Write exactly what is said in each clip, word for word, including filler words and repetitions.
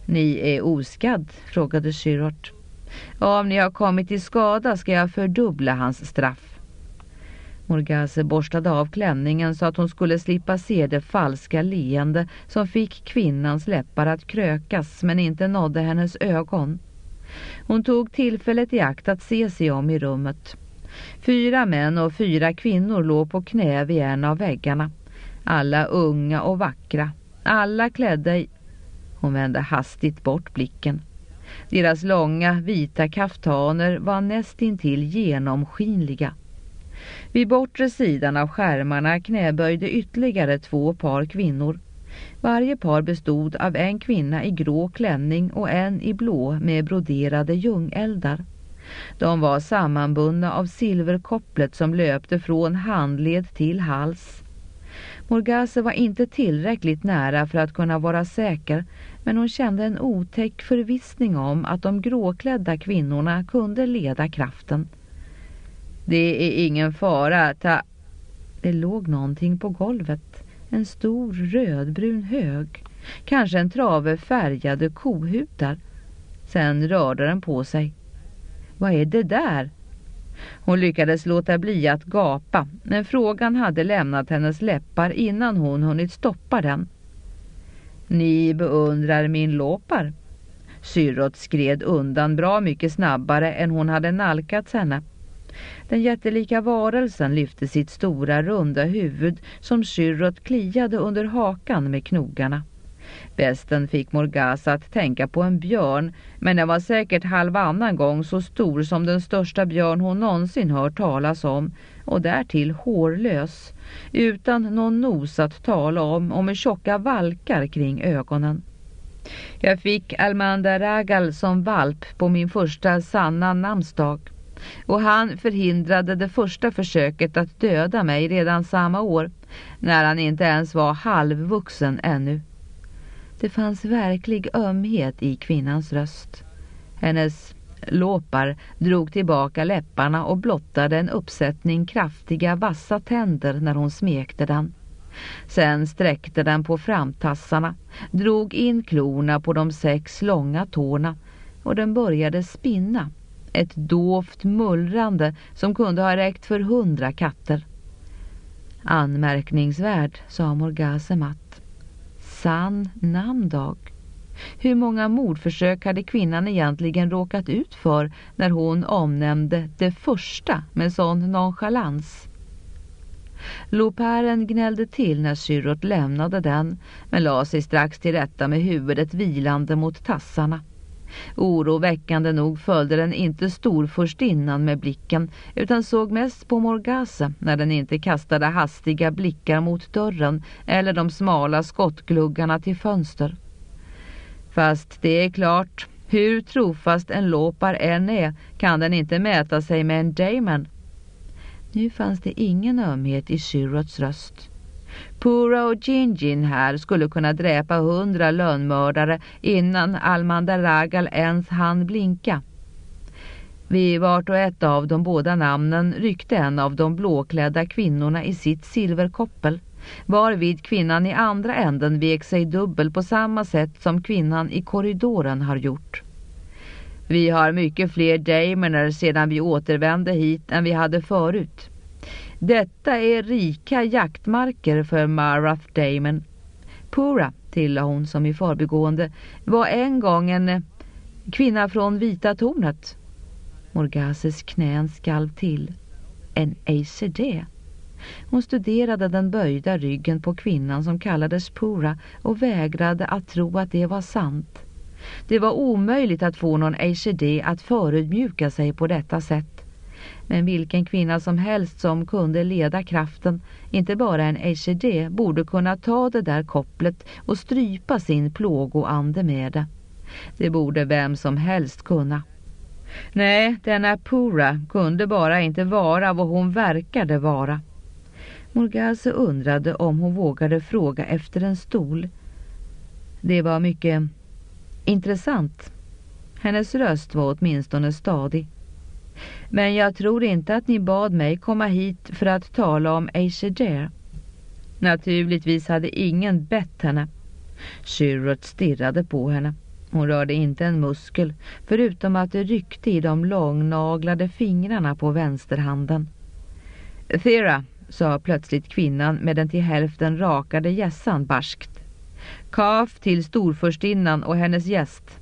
Ni är oskadd, frågade Syrort. Om ni har kommit till skada ska jag fördubbla hans straff. Morgase borstade av klänningen så att hon skulle slippa se det falska leende som fick kvinnans läppar att krökas men inte nådde hennes ögon. Hon tog tillfället i akt att se sig om i rummet. Fyra män och fyra kvinnor låg på knä vid en av väggarna. Alla unga och vackra. Alla klädda i... Hon vände hastigt bort blicken. Deras långa vita kaftaner var nästintill genomskinliga. Vid bortre sidan av skärmarna knäböjde ytterligare två par kvinnor. Varje par bestod av en kvinna i grå klänning och en i blå med broderade ljungeldar. De var sammanbundna av silverkopplet som löpte från handled till hals. Morgase var inte tillräckligt nära för att kunna vara säker, men hon kände en otäck förvissning om att de gråklädda kvinnorna kunde leda kraften. Det är ingen fara, ta... Det låg någonting på golvet. En stor rödbrun hög. Kanske en trave färgade kohudar. Sen rörde den på sig. Vad är det där? Hon lyckades låta bli att gapa, men frågan hade lämnat hennes läppar innan hon hunnit stoppa den. Ni beundrar min låpar. Syrot skred undan bra mycket snabbare än hon hade nalkats henne. Den jättelika varelsen lyfte sitt stora runda huvud som Syrot kliade under hakan med knogarna. Besten fick Morgase att tänka på en björn, men den var säkert halvannan gång så stor som den största björn hon någonsin hört talas om, och därtill hårlös, utan någon nos att tala om och med tjocka valkar kring ögonen. Jag fick Almandaragal som valp på min första sanna namnsdag, och han förhindrade det första försöket att döda mig redan samma år, när han inte ens var halvvuxen ännu. Det fanns verklig ömhet i kvinnans röst. Hennes låpar drog tillbaka läpparna och blottade en uppsättning kraftiga vassa tänder när hon smekte den. Sen sträckte den på framtassarna, drog in klorna på de sex långa tårna och den började spinna. Ett dovt mullrande som kunde ha räckt för hundra katter. Anmärkningsvärd, sa Morgase matt. Sann namndag. Hur många mordförsök hade kvinnan egentligen råkat ut för när hon omnämnde det första med sån nonchalans? Loparen gnällde till när Syrot lämnade den, men la sig strax till rätta med huvudet vilande mot tassarna. Oroväckande nog följde den inte storfurstinnan med blicken, utan såg mest på Morgase när den inte kastade hastiga blickar mot dörren eller de smala skottgluggarna till fönster. Fast det är klart, hur trofast en låpar än är kan den inte mäta sig med en Damon. Nu fanns det ingen ömhet i Syrots röst. Pura och Gingin här skulle kunna dräpa hundra lönnmördare innan Almandaragal ens hann blinka. Vid vart och ett av de båda namnen ryckte en av de blåklädda kvinnorna i sitt silverkoppel, varvid kvinnan i andra änden vek sig dubbel på samma sätt som kvinnan i korridoren har gjort. Vi har mycket fler daimoner sedan vi återvände hit än vi hade förut. Detta är rika jaktmarker för Marath Damon. Pura, tillade hon som i förbigående, var en gång en kvinna från Vita tornet. Morgases knän skalv till. En A C D. Hon studerade den böjda ryggen på kvinnan som kallades Pura och vägrade att tro att det var sant. Det var omöjligt att få någon A C D att förödmjuka sig på detta sätt. Men vilken kvinna som helst som kunde leda kraften, inte bara en A C D, borde kunna ta det där kopplet och strypa sin plågoande med det. Det borde vem som helst kunna. Nej, denna Pura kunde bara inte vara vad hon verkade vara. Morgase undrade om hon vågade fråga efter en stol. Det var mycket intressant. Hennes röst var åtminstone stadig. Men jag tror inte att ni bad mig komma hit för att tala om Aesir. Naturligtvis hade ingen bett henne. Syrot stirrade på henne. Hon rörde inte en muskel, förutom att det ryckte i de långnaglade fingrarna på vänsterhanden. Thera, sa plötsligt kvinnan med den till hälften rakade gässan barskt. Kaf till storförstinnan och hennes gäst.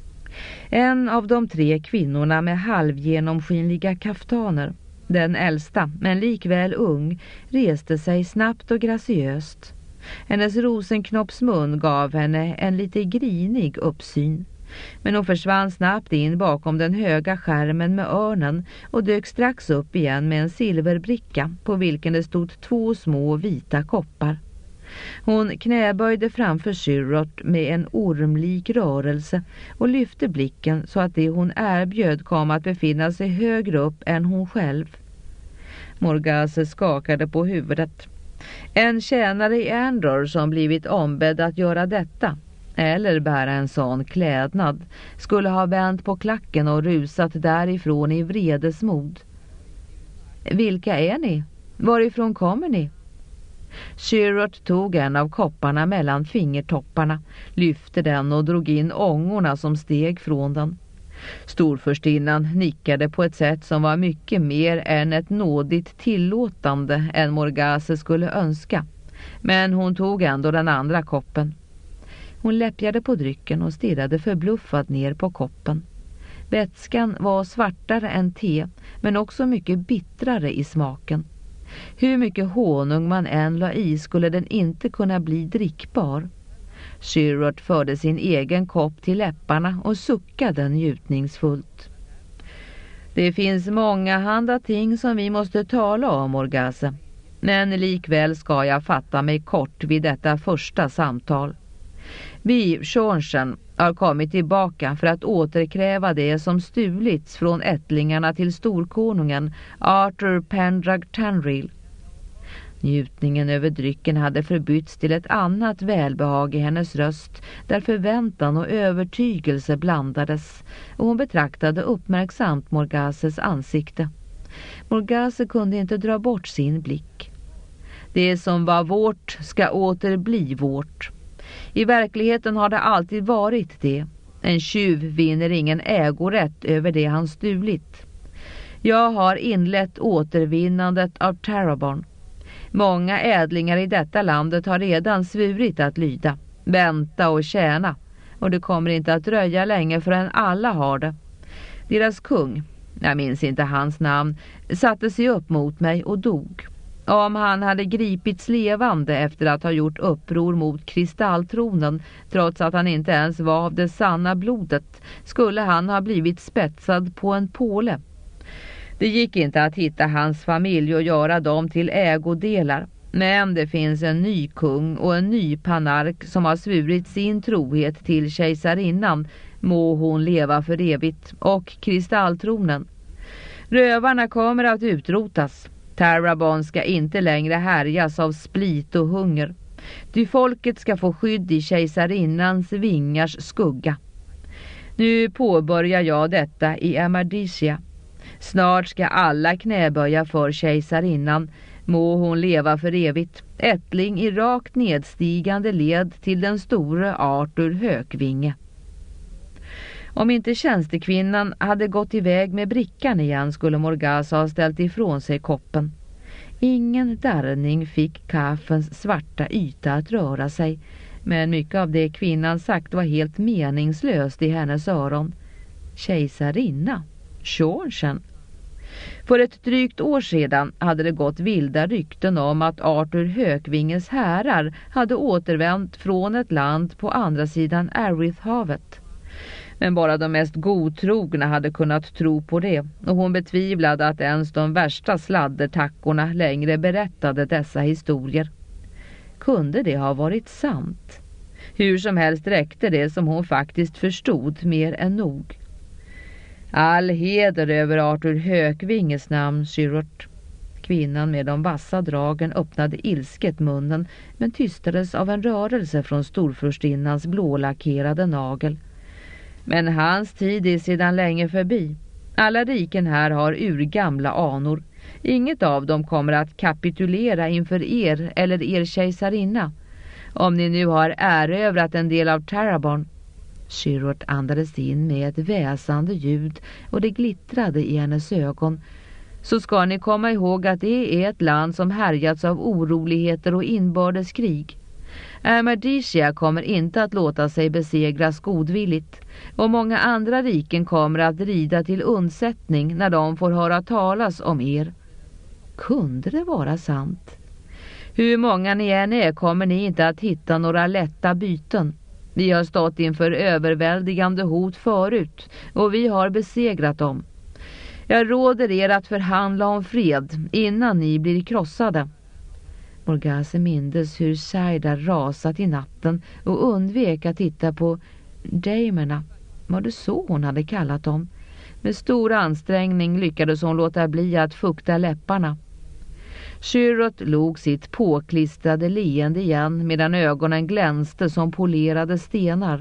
En av de tre kvinnorna med halvgenomskinliga kaftaner, den äldsta men likväl ung, reste sig snabbt och graciöst. Hennes rosenknoppsmun gav henne en lite grinig uppsyn. Men hon försvann snabbt in bakom den höga skärmen med örnen och dök strax upp igen med en silverbricka på vilken det stod två små vita koppar. Hon knäböjde framför Syrort med en ormlik rörelse och lyfte blicken så att det hon erbjöd kom att befinna sig högre upp än hon själv. Morgase skakade på huvudet. En tjänare i Andor som blivit ombedd att göra detta, eller bära en sån klädnad, skulle ha vänt på klacken och rusat därifrån i vredesmod. Vilka är ni? Varifrån kommer ni? Syrort tog en av kopparna mellan fingertopparna, lyfte den och drog in ångorna som steg från den. Storförstinnan nickade på ett sätt som var mycket mer än ett nådigt tillåtande än Morgase skulle önska. Men hon tog ändå den andra koppen. Hon läppjade på drycken och stirrade förbluffad ner på koppen. Vätskan var svartare än te, men också mycket bittrare i smaken. Hur mycket honung man än la i skulle den inte kunna bli drickbar. Syrort förde sin egen kopp till läpparna och suckade njutningsfullt. Det finns många handa ting som vi måste tala om, Morgase. Men likväl ska jag fatta mig kort vid detta första samtal. Vi, Sjornsen, har kommit tillbaka för att återkräva det som stulits från ättlingarna till storkonungen Arthur Pendrag Tanril. Njutningen över drycken hade förbytts till ett annat välbehag i hennes röst, där förväntan och övertygelse blandades, och hon betraktade uppmärksamt Morgases ansikte. Morgase kunde inte dra bort sin blick. Det som var vårt ska åter bli vårt. I verkligheten har det alltid varit det. En tjuv vinner ingen ägorätt över det han stulit. Jag har inlett återvinnandet av Tarabon. Många ädlingar i detta landet har redan svurit att lyda, vänta och tjäna, och det kommer inte att dröja länge förrän alla har det. Deras kung, jag minns inte hans namn, satte sig upp mot mig och dog. Om han hade gripits levande efter att ha gjort uppror mot kristalltronen, trots att han inte ens var av det sanna blodet, skulle han ha blivit spetsad på en påle. Det gick inte att hitta hans familj och göra dem till ägodelar. Men det finns en ny kung och en ny panark som har svurit sin trohet till kejsarinnan, må hon leva för evigt, och kristalltronen. Rövarna kommer att utrotas. Tarabon ska inte längre härjas av split och hunger. Ty folket ska få skydd i kejsarinnans vingars skugga. Nu påbörjar jag detta i Amardicia. Snart ska alla knäböja för kejsarinnan, må hon leva för evigt, ättling i rakt nedstigande led till den store Arthur Hökvinge. Om inte tjänstekvinnan hade gått iväg med brickan igen skulle Morgase ha ställt ifrån sig koppen. Ingen darrning fick kaffens svarta yta att röra sig, men mycket av det kvinnan sagt var helt meningslöst i hennes öron. Kejsarinna? Sjornsen? För ett drygt år sedan hade det gått vilda rykten om att Arthur Hökvinges härar hade återvänt från ett land på andra sidan Arithhavet. Men bara de mest godtrogna hade kunnat tro på det, och hon betvivlade att ens de värsta sladdertackorna längre berättade dessa historier. Kunde det ha varit sant? Hur som helst räckte det som hon faktiskt förstod mer än nog. All heder över Arthur Hökvinges namn, Syrort. Kvinnan med de vassa dragen öppnade ilsket munnen, men tystades av en rörelse från storfurstinnans blålackerade nagel. Men hans tid är sedan länge förbi. Alla riken här har urgamla anor. Inget av dem kommer att kapitulera inför er eller er kejsarinna. Om ni nu har erövrat en del av Tarabon. Shirot andades in med ett väsande ljud och det glittrade i hennes ögon. Så ska ni komma ihåg att det är ett land som härjats av oroligheter och inbördeskrig. Ahmadiyya kommer inte att låta sig besegras godvilligt, och många andra riken kommer att rida till undsättning när de får höra talas om er. Kunde det vara sant? Hur många ni än är kommer ni inte att hitta några lätta byten. Vi har stått inför överväldigande hot förut och vi har besegrat dem. Jag råder er att förhandla om fred innan ni blir krossade. Morgase mindes hur Saida rasat i natten och undvek att titta på damerna. Var det så hon hade kallat dem? Med stor ansträngning lyckades hon låta bli att fukta läpparna. Shirot log sitt påklistrade leende igen medan ögonen glänste som polerade stenar.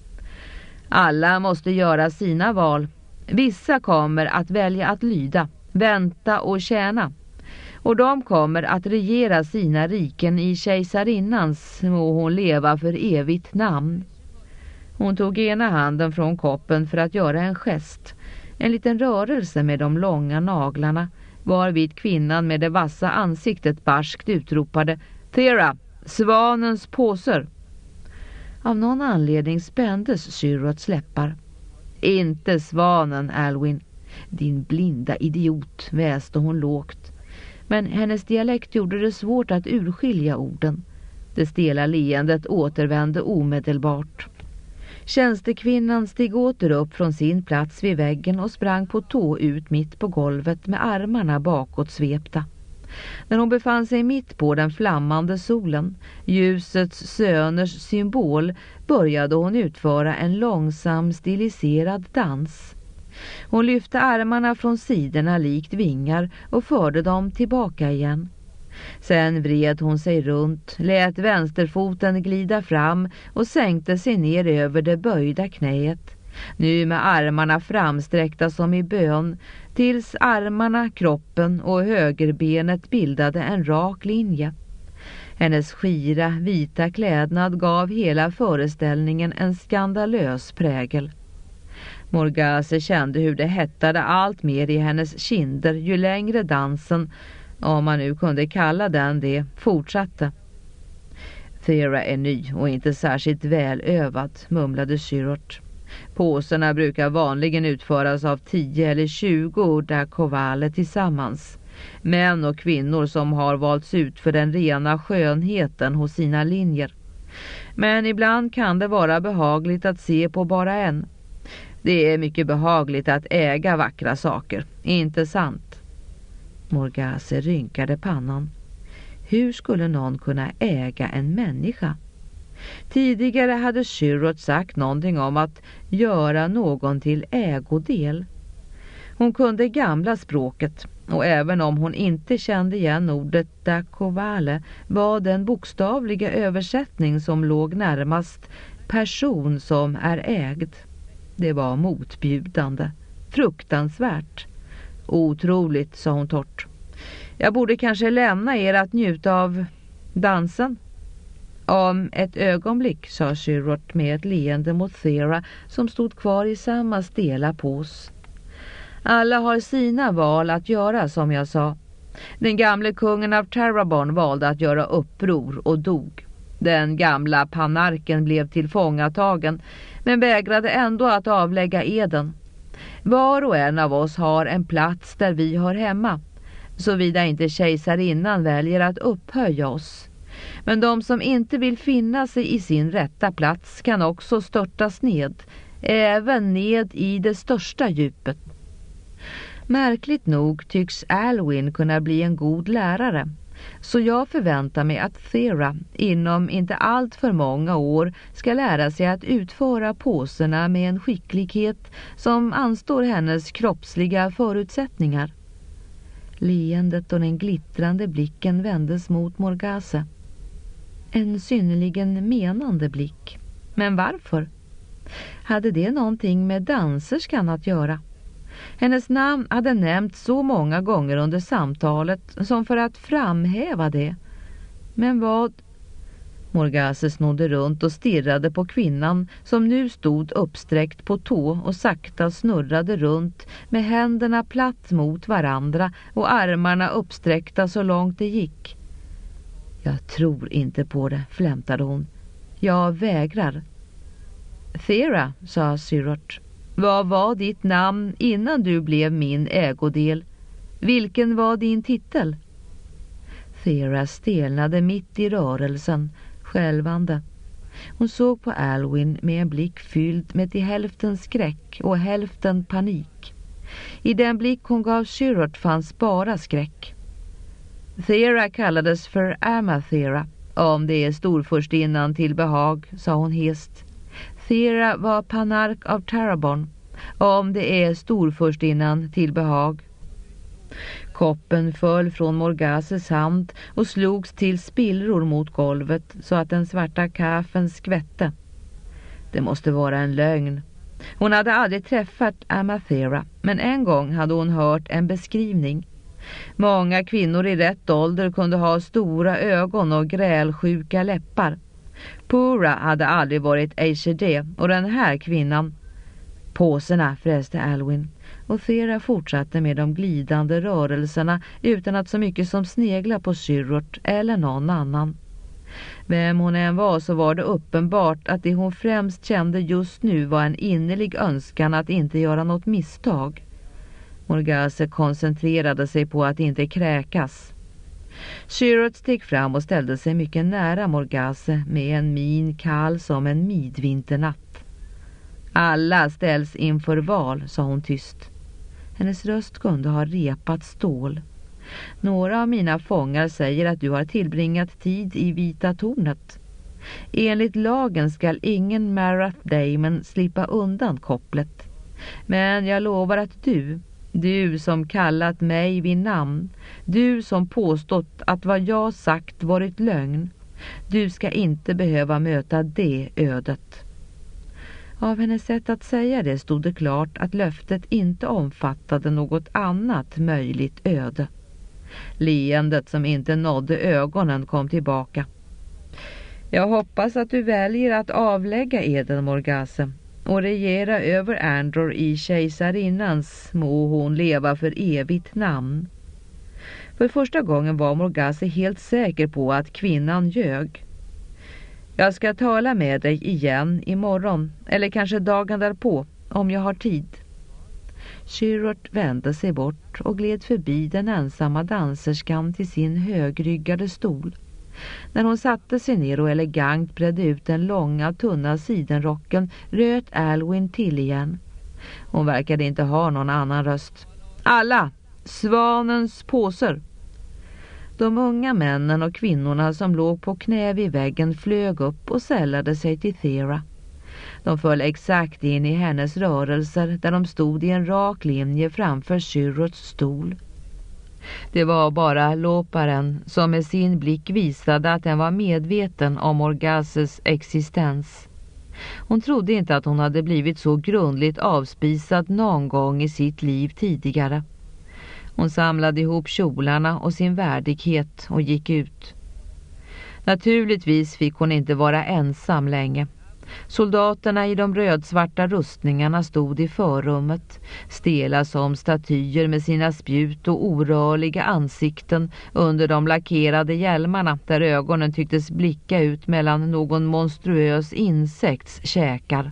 Alla måste göra sina val. Vissa kommer att välja att lyda, vänta och tjäna. Och de kommer att regera sina riken i kejsarinnans, må hon leva för evigt namn. Hon tog ena handen från koppen för att göra en gest. En liten rörelse med de långa naglarna, varvid kvinnan med det vassa ansiktet barskt utropade: Thera, svanens påser! Av någon anledning spändes Shirots läppar. Inte svanen, Alwyn. Din blinda idiot, väste hon lågt. Men hennes dialekt gjorde det svårt att urskilja orden. Det stela leendet återvände omedelbart. Tjänstekvinnan steg åter upp från sin plats vid väggen och sprang på tå ut mitt på golvet med armarna bakåt svepta. När hon befann sig mitt på den flammande solen, ljusets söners symbol, började hon utföra en långsam stiliserad dans. Hon lyfte armarna från sidorna likt vingar och förde dem tillbaka igen. Sen vred hon sig runt, lät vänsterfoten glida fram och sänkte sig ner över det böjda knäet. Nu med armarna framsträckta som i bön, tills armarna, kroppen och högerbenet bildade en rak linje. Hennes skira, vita klädnad gav hela föreställningen en skandalös prägel. Morgase kände hur det hettade allt mer i hennes kinder ju längre dansen, om man nu kunde kalla den det, fortsatte. Thera är ny och inte särskilt välövad, mumlade Shirot. Påserna brukar vanligen utföras av tio eller tjugo dakovale tillsammans. Män och kvinnor som har valts ut för den rena skönheten hos sina linjer. Men ibland kan det vara behagligt att se på bara en. Det är mycket behagligt att äga vackra saker, inte sant? Morgase rynkade pannan. Hur skulle någon kunna äga en människa? Tidigare hade Shirot sagt någonting om att göra någon till ägodel. Hon kunde gamla språket, och även om hon inte kände igen ordet dakovale var den bokstavliga översättning som låg närmast person som är ägd. Det var motbjudande, fruktansvärt. Otroligt, sa hon torrt. Jag borde kanske lämna er att njuta av dansen. Om ett ögonblick, sa Shirot med ett leende mot Thera som stod kvar i samma stela pås. Alla har sina val att göra, som jag sa. Den gamle kungen av Tarabon valde att göra uppror och dog. Den gamla panarken blev tillfångatagen men vägrade ändå att avlägga eden. Var och en av oss har en plats där vi hör hemma, såvida inte kejsarinnan väljer att upphöja oss. Men de som inte vill finna sig i sin rätta plats kan också störtas ned, även ned i det största djupet. Märkligt nog tycks Alwyn kunna bli en god lärare, så jag förväntar mig att Thera inom inte allt för många år ska lära sig att utföra påserna med en skicklighet som anstår hennes kroppsliga förutsättningar. Leendet och den glittrande blicken vändes mot Morgase. En synnerligen menande blick. Men varför? Hade det någonting med danserskan att göra? Hennes namn hade nämnts så många gånger under samtalet som för att framhäva det. Men vad... Morgase snodde runt och stirrade på kvinnan som nu stod uppsträckt på tå och sakta snurrade runt med händerna platt mot varandra och armarna uppsträckta så långt det gick. Jag tror inte på det, flämtade hon. Jag vägrar. Thera, sa Syrort. Vad var ditt namn innan du blev min ägodel? Vilken var din titel? Thera stelnade mitt i rörelsen, skälvande. Hon såg på Alwyn med en blick fylld med till hälften skräck och hälften panik. I den blick hon gav Syrort fanns bara skräck. Thera kallades för Amathera, om det är storfurstinnan till behag, sa hon hest. Thera var panark av Tarabon, om det är storfurstinnan till behag. Koppen föll från Morgases hand och slogs till spillror mot golvet så att den svarta kaffen skvätte. Det måste vara en lögn. Hon hade aldrig träffat Amathera, men en gång hade hon hört en beskrivning. Många kvinnor i rätt ålder kunde ha stora ögon och grälsjuka läppar. Pura hade aldrig varit H D och den här kvinnan... Påserna, fräste Alwyn, och Thera fortsatte med de glidande rörelserna utan att så mycket som snegla på Syrort eller någon annan. Vem hon än var så var det uppenbart att det hon främst kände just nu var en innerlig önskan att inte göra något misstag. Morgase koncentrerade sig på att inte kräkas. Syrort steg fram och ställde sig mycket nära Morgase med en min kall som en midvinternatt. Alla ställs inför val, sa hon tyst. Hennes röst kunde ha repat stål. Några av mina fångar säger att du har tillbringat tid i Vita tornet. Enligt lagen skall ingen Marath Damon slippa undan kopplet. Men jag lovar att du, du som kallat mig vid namn, du som påstått att vad jag sagt varit lögn, du ska inte behöva möta det ödet. Av hennes sätt att säga det stod det klart att löftet inte omfattade något annat möjligt öde. Leendet som inte nådde ögonen kom tillbaka. Jag hoppas att du väljer att avlägga eden, Morgase, och regera över Andor i kejsarinnans, må hon leva för evigt namn. För första gången var Morgase helt säker på att kvinnan ljög. Jag ska tala med dig igen imorgon, eller kanske dagen därpå, om jag har tid. Syrort vände sig bort och gled förbi den ensamma danserskan till sin högryggade stol. När hon satte sig ner och elegant bredde ut den långa, tunna sidenrocken röt Alwyn till igen. Hon verkade inte ha någon annan röst. Alla! Svanens påser! De unga männen och kvinnorna som låg på knä vid väggen flög upp och sällade sig till Thera. De föll exakt in i hennes rörelser där de stod i en rak linje framför Syrots stol. Det var bara låparen som med sin blick visade att den var medveten om Morgases existens. Hon trodde inte att hon hade blivit så grundligt avspisad någon gång i sitt liv tidigare. Hon samlade ihop kjolarna och sin värdighet och gick ut. Naturligtvis fick hon inte vara ensam länge. Soldaterna i de rödsvarta rustningarna stod i förrummet, stela som statyer med sina spjut och orörliga ansikten under de lackerade hjälmarna där ögonen tycktes blicka ut mellan någon monstruös insekts käkar.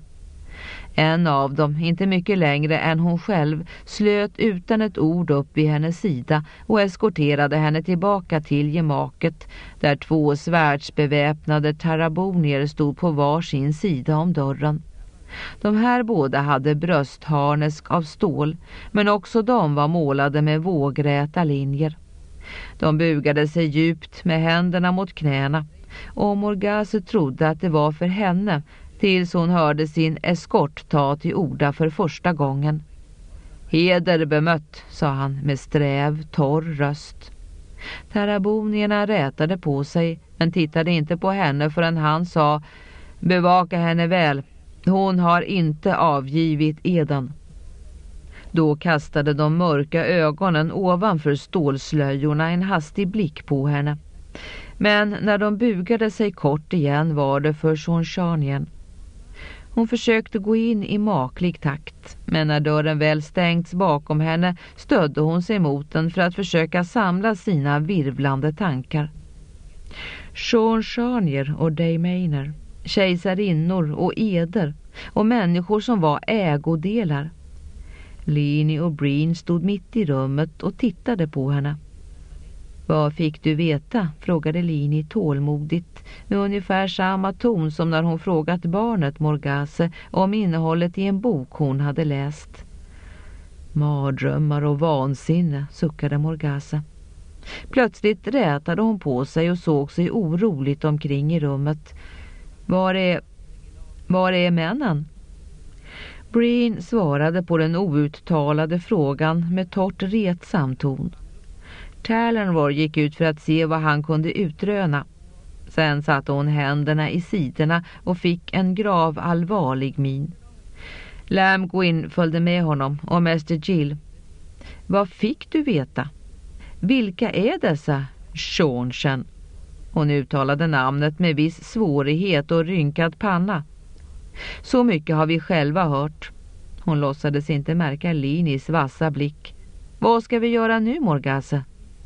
En av dem, inte mycket längre än hon själv, slöt utan ett ord upp vid hennes sida och eskorterade henne tillbaka till gemaket, där två svärdsbeväpnade tarabonier stod på var sin sida om dörren. De här båda hade bröstharnesk av stål, men också de var målade med vågräta linjer. De bugade sig djupt med händerna mot knäna, och Morgase trodde att det var för henne, tills hon hörde sin eskort ta till orda för första gången. Heder bemött, sa han med sträv, torr röst. Tarabonierna rätade på sig, men tittade inte på henne förrän han sa: bevaka henne väl, hon har inte avgivit eden. Då kastade de mörka ögonen ovanför stålslöjorna en hastig blick på henne. Men när de bugade sig kort igen var det för Shonshanien. Hon försökte gå in i maklig takt, men när dörren väl stängts bakom henne stödde hon sig mot den för att försöka samla sina virvlande tankar. Shonshanien och Daymaner, kejsarinnor och eder och människor som var ägodelar. Lini och Breen stod mitt i rummet och tittade på henne. Vad fick du veta? Frågade Lini tålmodigt med ungefär samma ton som när hon frågat barnet Morgase om innehållet i en bok hon hade läst. Mardrömmar och vansinne, suckade Morgase. Plötsligt rätade hon på sig och såg sig oroligt omkring i rummet. Var är, var är männen? Breen svarade på den outtalade frågan med torrt retsam ton. Talonvar gick ut för att se vad han kunde utröna. Sen satte hon händerna i sidorna och fick en grav allvarlig min. Lam Gwyn följde med honom och mäster Jill. Vad fick du veta? Vilka är dessa Shonshan? Hon uttalade namnet med viss svårighet och rynkad panna. Så mycket har vi själva hört. Hon låtsades inte märka Linis vassa blick. Vad ska vi göra nu, Morgase?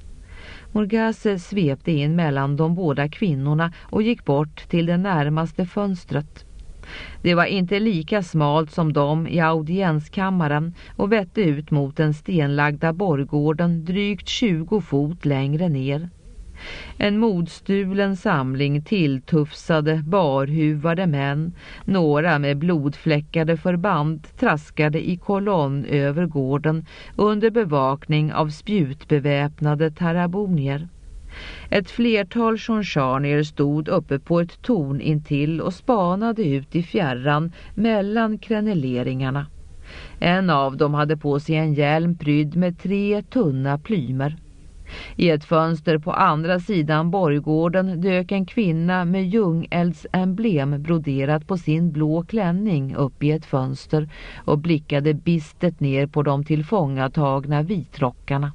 Morgase svepte in mellan de båda kvinnorna och gick bort till det närmaste fönstret. Det var inte lika smalt som de i audienskammaren och vette ut mot den stenlagda borggården drygt tjugo fot längre ner. En modstulen samling tilltufsade, barhuvade män, några med blodfläckade förband, traskade i kolonn över gården under bevakning av spjutbeväpnade tarabonier. Ett flertal shonshanier stod uppe på ett torn intill och spanade ut i fjärran mellan kreneleringarna. En av dem hade på sig en hjälm prydd med tre tunna plymer. I ett fönster på andra sidan borggården dök en kvinna med ljungeldsemblem broderat på sin blå klänning upp i ett fönster och blickade bistet ner på de tillfångatagna vitrockarna.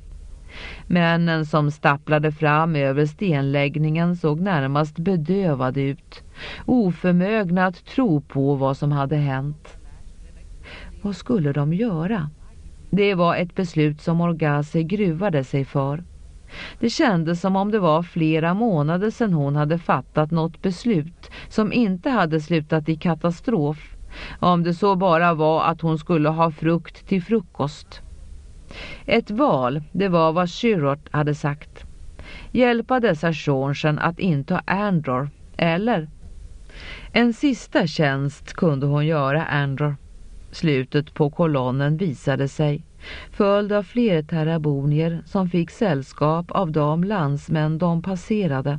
Männen som stapplade fram över stenläggningen såg närmast bedövade ut, oförmögna att tro på vad som hade hänt. Vad skulle de göra? Det var ett beslut som Morgase gruvade sig för. Det kändes som om det var flera månader sedan hon hade fattat något beslut som inte hade slutat i katastrof, om det så bara var att hon skulle ha frukt till frukost. Ett val, det var vad Shirot hade sagt. Hjälpa dessa Shonshan att inta Andor, eller? En sista tjänst kunde hon göra Andor. Slutet på kolonnen visade sig, följd av fler tarabonier som fick sällskap av de landsmän de passerade.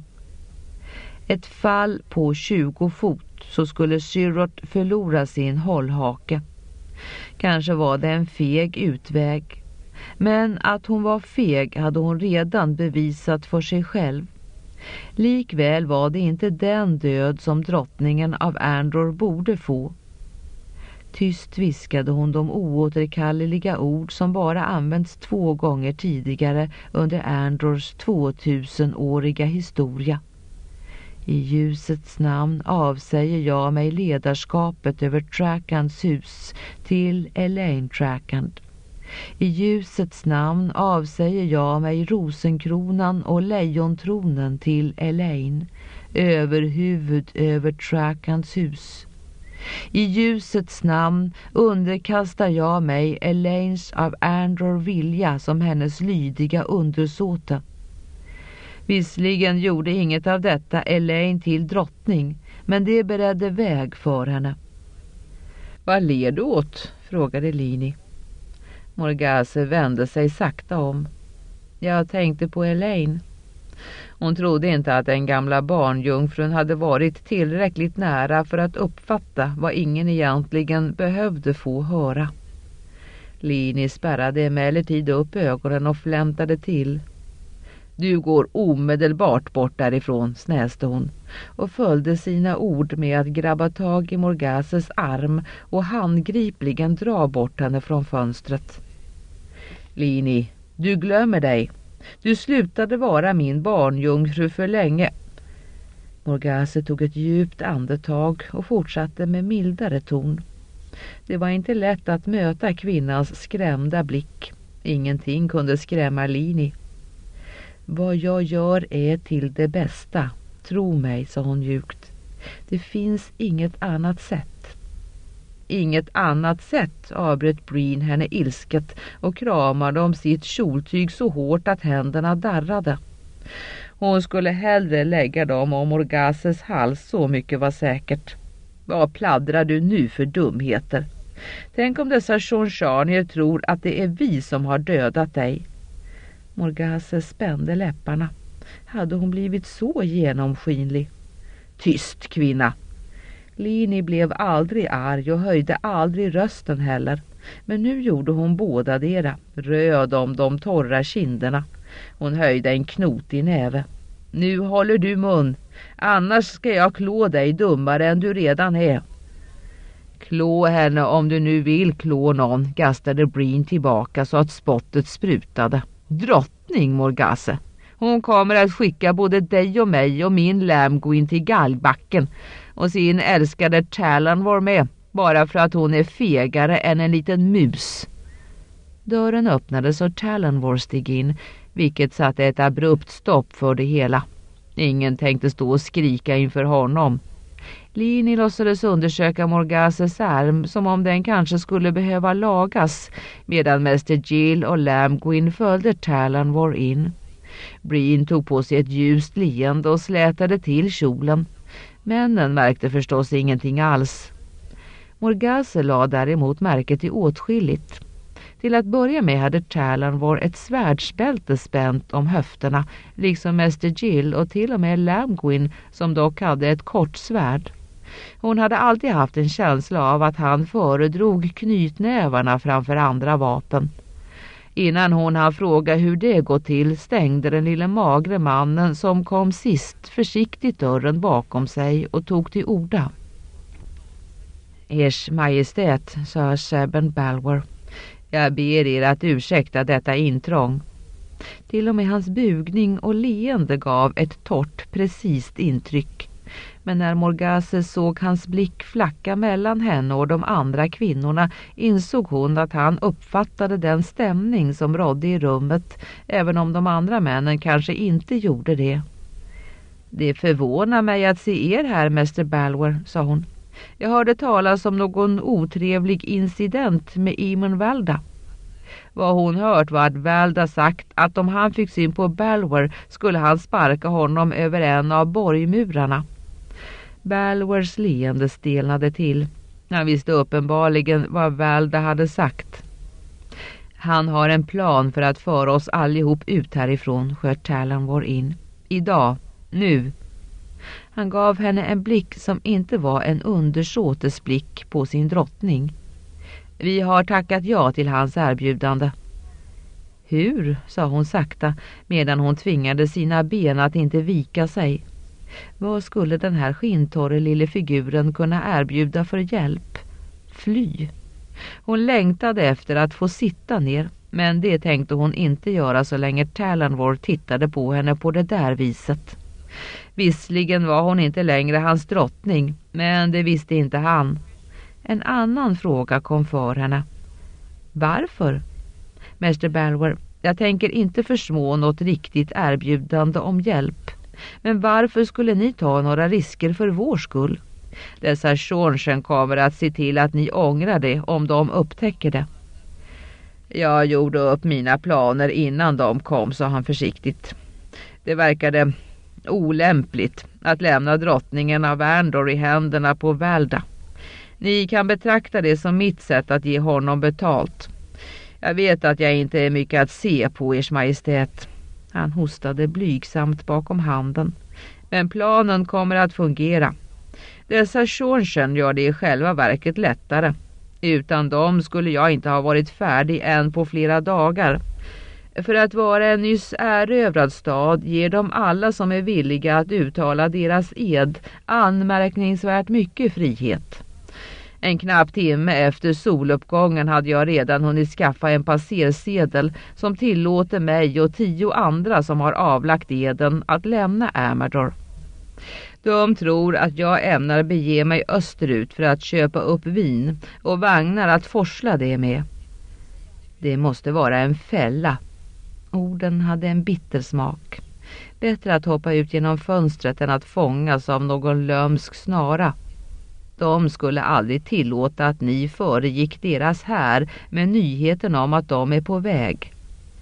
Ett fall på tjugo fot så skulle Shirot förlora sin hållhake. Kanske var det en feg utväg, men att hon var feg hade hon redan bevisat för sig själv. Likväl var det inte den död som drottningen av Andor borde få. Tyst viskade hon de oåterkalleliga ord som bara använts två gånger tidigare under Andors tvåtusenåriga historia. I ljusets namn avsäger jag mig ledarskapet över Trackans hus till Elaine Trackand. I ljusets namn avsäger jag mig rosenkronan och lejontronen till Elaine, överhuvud över Trackans hus. I ljusets namn underkastar jag mig Elaines av Andor vilja som hennes lydiga undersåte. Visserligen gjorde inget av detta Elaine till drottning, men det beredde väg för henne. Vad ler du åt? Frågade Lini. Morgase vände sig sakta om. Jag tänkte på Elaine. Hon trodde inte att den gamla barnjungfrun hade varit tillräckligt nära för att uppfatta vad ingen egentligen behövde få höra. Lini spärrade emellertid upp ögonen och flämtade till. Du går omedelbart bort därifrån, snäste hon och följde sina ord med att grabba tag i Morgases arm och handgripligen dra bort henne från fönstret. Lini, du glömmer dig. Du slutade vara min barnjungfru för länge Morgase tog ett djupt andetag och fortsatte med mildare ton. Det var inte lätt att möta kvinnans skrämda blick. Ingenting kunde skrämma Lini. Vad jag gör är till det bästa. Tro mig, sa hon mjukt. Det finns inget annat sätt. Inget annat sätt, avbröt Breen henne ilsket och kramade om sitt kjoltyg så hårt att händerna darrade. Hon skulle hellre lägga dem om Morgases hals, så mycket var säkert. Vad pladdrar du nu för dumheter? Tänk om dessa Shonshanier tror att det är vi som har dödat dig. Morgase spände läpparna. Hade hon blivit så genomskinlig? Tyst, kvinna! Lini blev aldrig arg och höjde aldrig rösten heller. Men nu gjorde hon båda dera, röd om de torra kinderna. Hon höjde en knotig näve. Nu håller du mun, annars ska jag klå dig dummare än du redan är. Klå henne om du nu vill klå någon, gastade Breen tillbaka så att spottet sprutade. Drottning, Morgase. Hon kommer att skicka både dig och mig och min Lamguin till galgbacken och sin älskade Talon var med, bara för att hon är fegare än en liten mus. Dörren öppnades och Talon var steg in, vilket satte ett abrupt stopp för det hela. Ingen tänkte stå och skrika inför honom. Lini låtsades undersöka Morgases arm som om den kanske skulle behöva lagas, medan mäster Jill och Lamguin följde Talon var in. Breen tog på sig ett ljust leende och slätade till kjolen. Männen märkte förstås ingenting alls. Morgase la däremot märke till åtskilligt. Till att börja med hade Talon var ett svärdsbälte spänt om höfterna, liksom mäster Jill och till och med Lamguin, som dock hade ett kort svärd. Hon hade alltid haft en känsla av att han föredrog knytnävarna framför andra vapen. Innan hon hann fråga hur det gått till stängde den lille magre mannen som kom sist försiktigt dörren bakom sig och tog till orda. Ers majestät, sa Sheben Balwer. Jag ber er att ursäkta detta intrång. Till och med hans bugning och leende gav ett torrt, precis intryck. Men när Morgase såg hans blick flacka mellan henne och de andra kvinnorna insåg hon att han uppfattade den stämning som rådde i rummet, även om de andra männen kanske inte gjorde det. Det förvånar mig att se er här, mäster Balwer, sa hon. Jag hörde talas om någon otrevlig incident med Eamon Valda. Vad hon hört var att Valda sagt att om han fick syn på Balwer skulle han sparka honom över en av borgmurarna. Balwers leende stelnade till. Han visste uppenbarligen vad Valda hade sagt. Han har en plan för att föra oss allihop ut härifrån, sköt Talon var in. Idag, nu. Han gav henne en blick som inte var en undersåtes blick på sin drottning. Vi har tackat ja till hans erbjudande. Hur, sa hon sakta medan hon tvingade sina ben att inte vika sig. Vad skulle den här skintorre lille figuren kunna erbjuda för hjälp? Fly. Hon längtade efter att få sitta ner, men det tänkte hon inte göra så länge Talon var tittade på henne på det där viset. Visserligen var hon inte längre hans drottning, men det visste inte han. En annan fråga kom för henne. Varför? mäster Balwer, jag tänker inte försmå något riktigt erbjudande om hjälp. Men varför skulle ni ta några risker för vår skull? Dessa Shornshen kommer att se till att ni ångrar det om de upptäcker det. Jag gjorde upp mina planer innan de kom, sa han försiktigt. Det verkade olämpligt att lämna drottningen av Andor i händerna på Valda. Ni kan betrakta det som mitt sätt att ge honom betalt. Jag vet att jag inte är mycket att se på, ers majestät. Han hostade blygsamt bakom handen. Men planen kommer att fungera. Dessa Shornshen gör det i själva verket lättare. Utan dem skulle jag inte ha varit färdig än på flera dagar. För att vara en nyss erövrad stad ger de alla som är villiga att uttala deras ed anmärkningsvärt mycket frihet. En knapp timme efter soluppgången hade jag redan hunnit skaffa en passersedel som tillåter mig och tio andra som har avlagt eden att lämna Amador. De tror att jag ämnar bege mig österut för att köpa upp vin och vagnar att forsla det med. Det måste vara en fälla. Orden hade en bittersmak. Bättre att hoppa ut genom fönstret än att fångas av någon lömsk snara. De skulle aldrig tillåta att ni föregick deras här med nyheten om att de är på väg.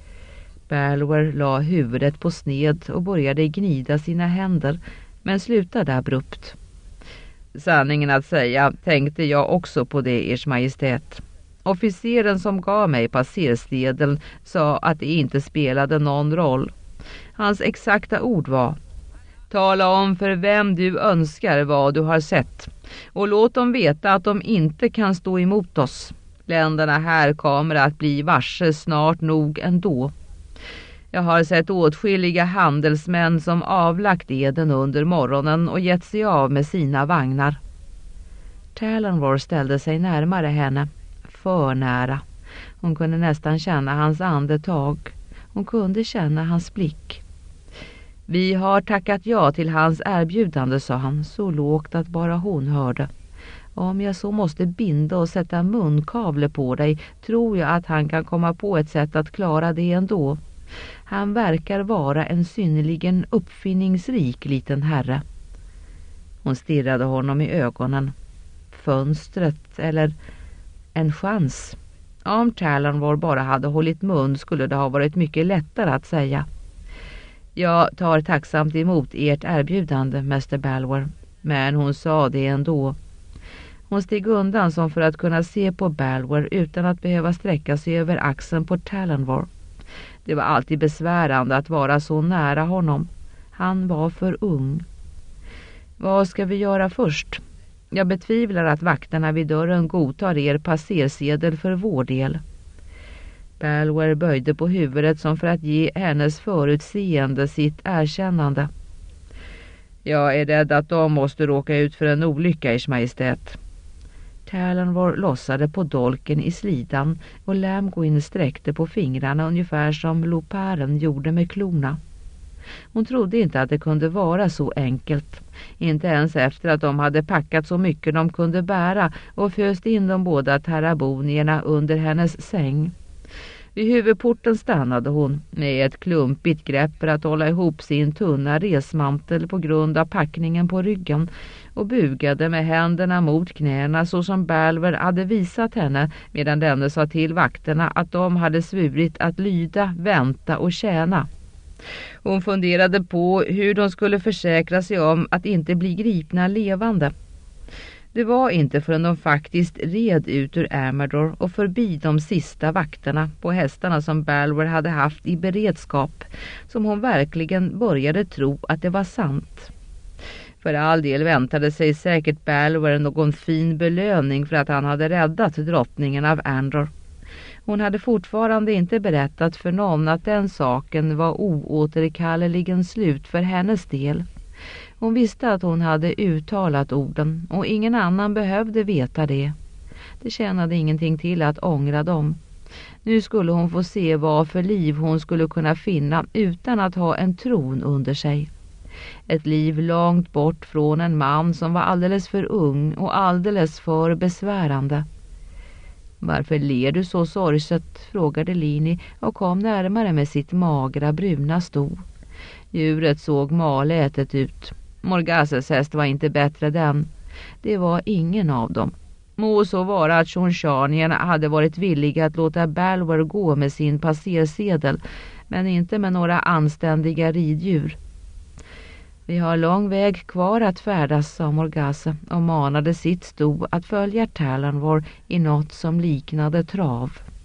Balwer la huvudet på sned och började gnida sina händer, men slutade abrupt. Sanningen att säga tänkte jag också på det, ers majestät. Officeren som gav mig passersedeln sa att det inte spelade någon roll. Hans exakta ord var: tala om för vem du önskar vad du har sett och låt dem veta att de inte kan stå emot oss. Länderna här kommer att bli varse snart nog ändå. Jag har sett åtskilliga handelsmän som avlagt eden under morgonen och gett sig av med sina vagnar. Talonvor ställde sig närmare henne, för nära. Hon kunde nästan känna hans andetag. Hon kunde känna hans blick. Vi har tackat ja till hans erbjudande, sa han, så lågt att bara hon hörde. Om jag så måste binda och sätta munkavle på dig, tror jag att han kan komma på ett sätt att klara det ändå. Han verkar vara en synnerligen uppfinningsrik liten herre. Hon stirrade honom i ögonen. Fönstret eller en chans. Om Talonvor bara hade hållit mun skulle det ha varit mycket lättare att säga. Jag tar tacksamt emot ert erbjudande, mäster Balwer. Men hon sa det ändå. Hon steg undan som för att kunna se på Balwer utan att behöva sträcka sig över axeln på Talonvor. Det var alltid besvärande att vara så nära honom. Han var för ung. Vad ska vi göra först? Jag betvivlar att vakterna vid dörren godtar er passersedel för vår del. Balwer böjde på huvudet som för att ge hennes förutseende sitt erkännande. Jag är rädd att de måste råka ut för en olycka, ers majestät. Talonvor lossade på dolken i slidan och Lamguin sträckte på fingrarna ungefär som loparen gjorde med klorna. Hon trodde inte att det kunde vara så enkelt. Inte ens efter att de hade packat så mycket de kunde bära och föst in de båda tarabonierna under hennes säng. Vid huvudporten stannade hon med ett klumpigt grepp för att hålla ihop sin tunna resmantel på grund av packningen på ryggen och bugade med händerna mot knäna så som Balwer hade visat henne medan denne sa till vakterna att de hade svurit att lyda, vänta och tjäna. Hon funderade på hur de skulle försäkra sig om att inte bli gripna levande. Det var inte förrän de faktiskt red ut ur Amador och förbi de sista vakterna på hästarna som Balwer hade haft i beredskap som hon verkligen började tro att det var sant. För all del väntade sig säkert Balwer någon fin belöning för att han hade räddat drottningen av Andor. Hon hade fortfarande inte berättat för någon att den saken var oåterkalleligen slut för hennes del. Hon visste att hon hade uttalat orden och ingen annan behövde veta det. Det tjänade ingenting till att ångra dem. Nu skulle hon få se vad för liv hon skulle kunna finna utan att ha en tron under sig. Ett liv långt bort från en man som var alldeles för ung och alldeles för besvärande. Varför ler du så sorgset? Frågade Lini och kom närmare med sitt magra bruna sto. Djuret såg malätet ut. Morgases häst var inte bättre den. Det var ingen av dem. Må så vara att Shonshanierna hade varit villiga att låta Balwer gå med sin passersedel, men inte med några anständiga riddjur. Vi har lång väg kvar att färdas, sa Morgase och manade sitt sto att följa Talonvor i något som liknade trav.